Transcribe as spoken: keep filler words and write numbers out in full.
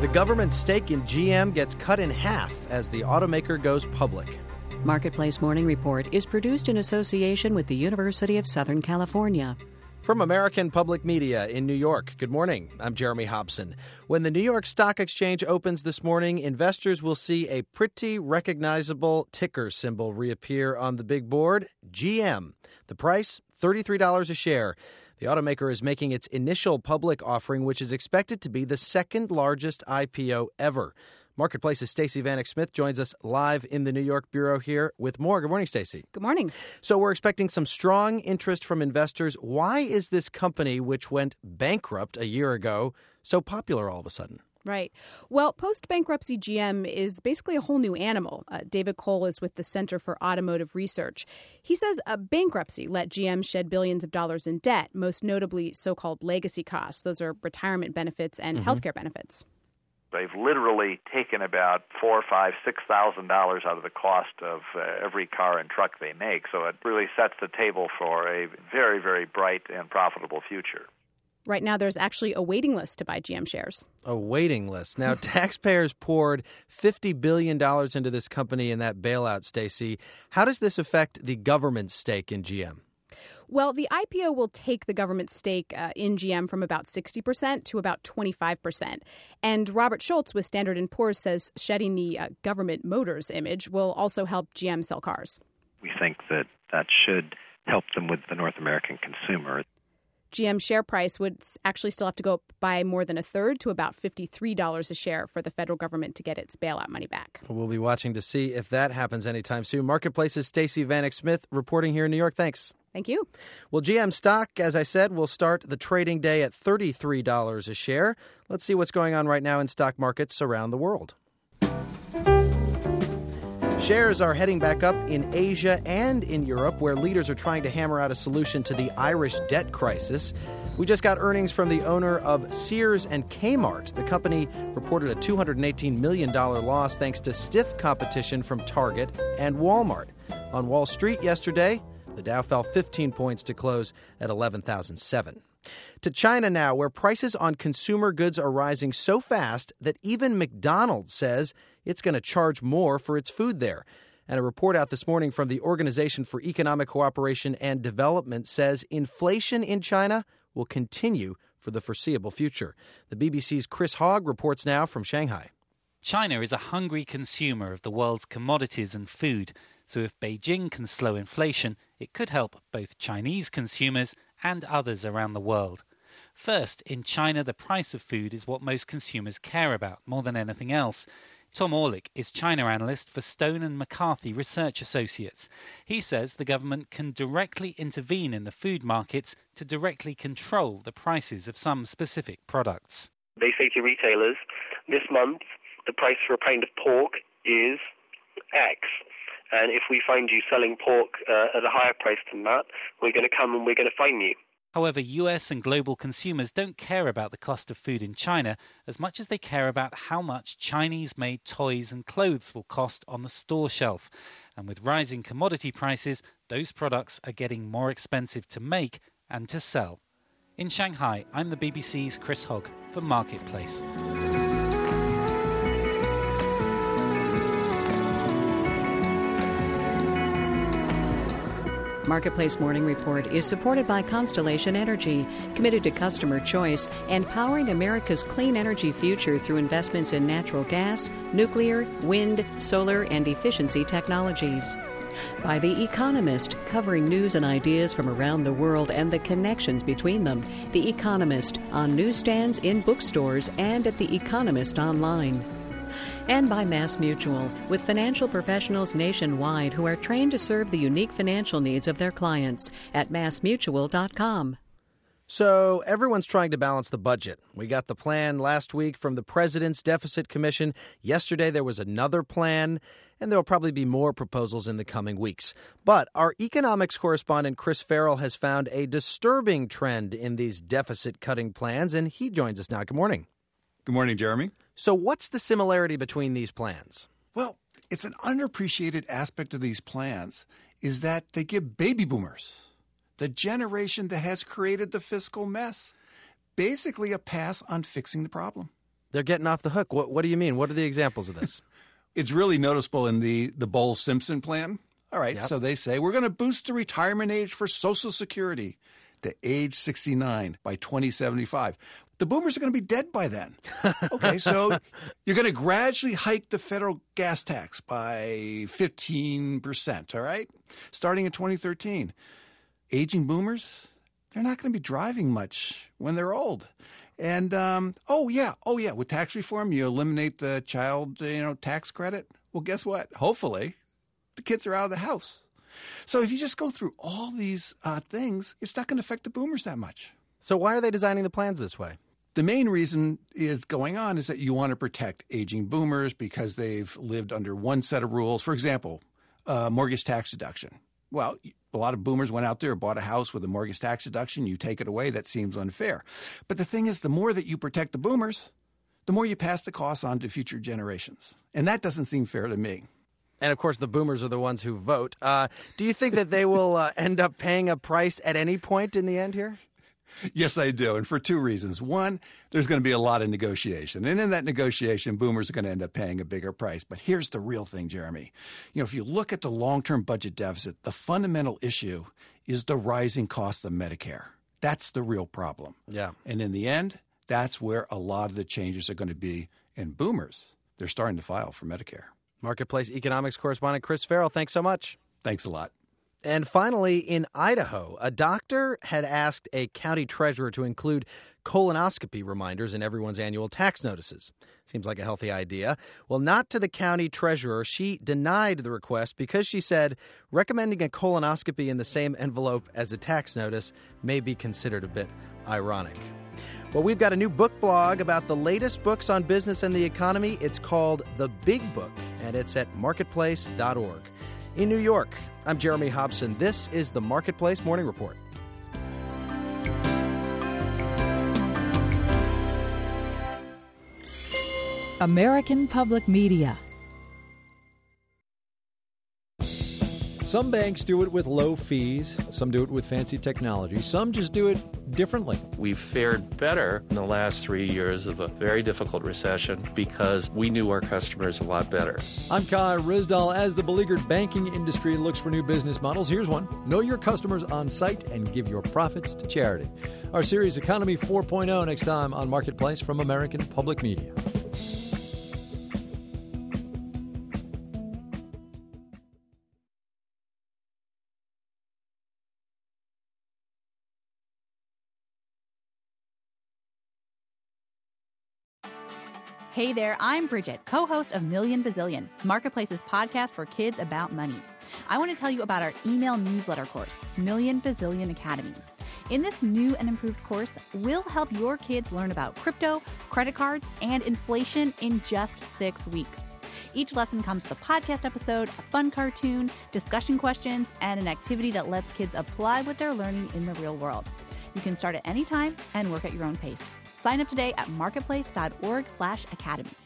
The government stake in G M gets cut in half as the automaker goes public. Marketplace Morning Report is produced in association with the University of Southern California. From American Public Media in New York, good morning. I'm Jeremy Hobson. When the New York Stock Exchange opens this morning, investors will see a pretty recognizable ticker symbol reappear on the big board, G M. The price, thirty-three dollars a share. The automaker is making its initial public offering, which is expected to be the second largest I P O ever. Marketplace's Stacey Vanek Smith joins us live in the New York bureau here with more. Good morning, Stacey. Good morning. So we're expecting some strong interest from investors. Why is this company, which went bankrupt a year ago, so popular all of a sudden? Right. Well, post-bankruptcy G M is basically a whole new animal. Uh, David Cole is with the Center for Automotive Research. He says a bankruptcy let G M shed billions of dollars in debt, most notably so-called legacy costs. Those are retirement benefits and mm-hmm. healthcare benefits. They've literally taken about four, five, six thousand dollars out of the cost of uh, every car and truck they make. So it really sets the table for a very, very bright and profitable future. Right now, there's actually a waiting list to buy G M shares. A waiting list. Now, taxpayers poured fifty billion dollars into this company in that bailout, Stacey. How does this affect the government's stake in G M? Well, the I P O will take the government's stake uh, in G M from about sixty percent to about twenty-five percent. And Robert Schultz with Standard and Poor's says shedding the uh, government motors image will also help G M sell cars. We think that that should help them with the North American consumer. G M share price would actually still have to go up by more than a third to about fifty-three dollars a share for the federal government to get its bailout money back. We'll be watching to see if that happens anytime soon. Marketplace's Stacey Vanek Smith reporting here in New York. Thanks. Thank you. Well, G M stock, as I said, will start the trading day at thirty-three dollars a share. Let's see what's going on right now in stock markets around the world. Shares are heading back up in Asia and in Europe, where leaders are trying to hammer out a solution to the Irish debt crisis. We just got earnings from the owner of Sears and Kmart. The company reported a two hundred eighteen million dollars loss thanks to stiff competition from Target and Walmart. On Wall Street yesterday, the Dow fell fifteen points to close at eleven thousand seven. To China now, where prices on consumer goods are rising so fast that even McDonald's says it's going to charge more for its food there. And a report out this morning from the Organization for Economic Cooperation and Development says inflation in China will continue for the foreseeable future. The B B C's Chris Hogg reports now from Shanghai. China is a hungry consumer of the world's commodities and food. So if Beijing can slow inflation, it could help both Chinese consumers and others around the world. First, in China, the price of food is what most consumers care about more than anything else. Tom Orlick is China analyst for Stone and McCarthy Research Associates. He says the government can directly intervene in the food markets to directly control the prices of some specific products. They say to retailers, this month the price for a pound of pork is X. And if we find you selling pork uh, at a higher price than that, we're going to come and we're going to fine you. However, U S and global consumers don't care about the cost of food in China as much as they care about how much Chinese-made toys and clothes will cost on the store shelf. And with rising commodity prices, those products are getting more expensive to make and to sell. In Shanghai, I'm the B B C's Chris Hogg for Marketplace. Marketplace Morning Report is supported by Constellation Energy, committed to customer choice and powering America's clean energy future through investments in natural gas, nuclear, wind, solar, and efficiency technologies. By The Economist, covering news and ideas from around the world and the connections between them. The Economist, on newsstands, in bookstores, and at The Economist online. And by MassMutual, with financial professionals nationwide who are trained to serve the unique financial needs of their clients at mass mutual dot com. So everyone's trying to balance the budget. We got the plan last week from the President's Deficit Commission. Yesterday there was another plan, and there will probably be more proposals in the coming weeks. But our economics correspondent Chris Farrell has found a disturbing trend in these deficit-cutting plans, and he joins us now. Good morning. Good morning, Jeremy. So what's the similarity between these plans? Well, it's an underappreciated aspect of these plans is that they give baby boomers, the generation that has created the fiscal mess, basically a pass on fixing the problem. They're getting off the hook. What, what do you mean? What are the examples of this? It's really noticeable in the, the Bowles-Simpson plan. All right, Yep. so they say we're going to boost the retirement age for Social Security to age sixty-nine by twenty seventy-five. The boomers are going to be dead by then. Okay, so you're going to gradually hike the federal gas tax by fifteen percent, all right, starting in twenty thirteen. Aging boomers, they're not going to be driving much when they're old. And, um, oh, yeah, oh, yeah, with tax reform, you eliminate the child, you know, tax credit. Well, guess what? Hopefully, the kids are out of the house. So if you just go through all these uh, things, it's not going to affect the boomers that much. So why are they designing the plans this way? The main reason is going on is that you want to protect aging boomers because they've lived under one set of rules. For example, uh, mortgage tax deduction. Well, a lot of boomers went out there, bought a house with a mortgage tax deduction. You take it away. That seems unfair. But the thing is, the more that you protect the boomers, the more you pass the costs on to future generations. And that doesn't seem fair to me. And, of course, the boomers are the ones who vote. Uh, do you think that they will uh, end up paying a price at any point in the end here? Yes, I do. And for two reasons. One, there's going to be a lot of negotiation. And in that negotiation, boomers are going to end up paying a bigger price. But here's the real thing, Jeremy. You know, if you look at the long-term budget deficit, the fundamental issue is the rising cost of Medicare. That's the real problem. Yeah. And in the end, that's where a lot of the changes are going to be. And boomers, they're starting to file for Medicare. Marketplace economics correspondent Chris Farrell, thanks so much. Thanks a lot. And finally, in Idaho, a doctor had asked a county treasurer to include colonoscopy reminders in everyone's annual tax notices. Seems like a healthy idea. Well, not to the county treasurer. She denied the request because she said recommending a colonoscopy in the same envelope as a tax notice may be considered a bit ironic. Well, we've got a new book blog about the latest books on business and the economy. It's called The Big Book, and it's at marketplace dot org. In New York, I'm Jeremy Hobson. This is the Marketplace Morning Report. American Public Media. Some banks do it with low fees, some do it with fancy technology, some just do it differently. We've fared better in the last three years of a very difficult recession because we knew our customers a lot better. I'm Kai Rizdal. As the beleaguered banking industry looks for new business models, here's one. Know your customers on site and give your profits to charity. Our series Economy four point oh next time on Marketplace from American Public Media. Hey there, I'm Bridget, co-host of Million Bazillion, Marketplace's podcast for kids about money. I want to tell you about our email newsletter course, Million Bazillion Academy. In this new and improved course, we'll help your kids learn about crypto, credit cards, and inflation in just six weeks. Each lesson comes with a podcast episode, a fun cartoon, discussion questions, and an activity that lets kids apply what they're learning in the real world. You can start at any time and work at your own pace. Sign up today at marketplace dot org slash academy.